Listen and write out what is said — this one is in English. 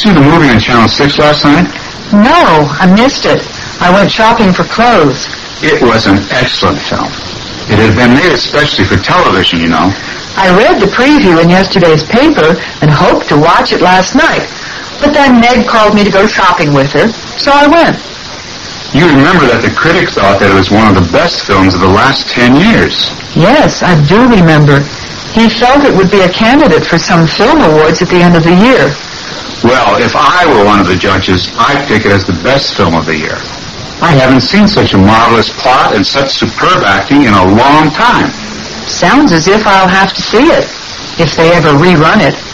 see the movie on Channel 6 last night? No, I missed it. I went shopping for clothes. It was an excellent film. It had been made especially for television, you know. I read the preview in yesterday's paper and hoped to watch it last night. But then Meg called me to go shopping with her, so I went. You remember that the critic thought that it was one of the best films of the last 10 years. Yes, I do remember. He felt it would be a candidate for some film awards at the end of the year. Well, if I were one of the judges, I'd pick it as the best film of the year. I haven't seen such a marvelous plot and such superb acting in a long time. Sounds as if I'll have to see it, if they ever rerun it.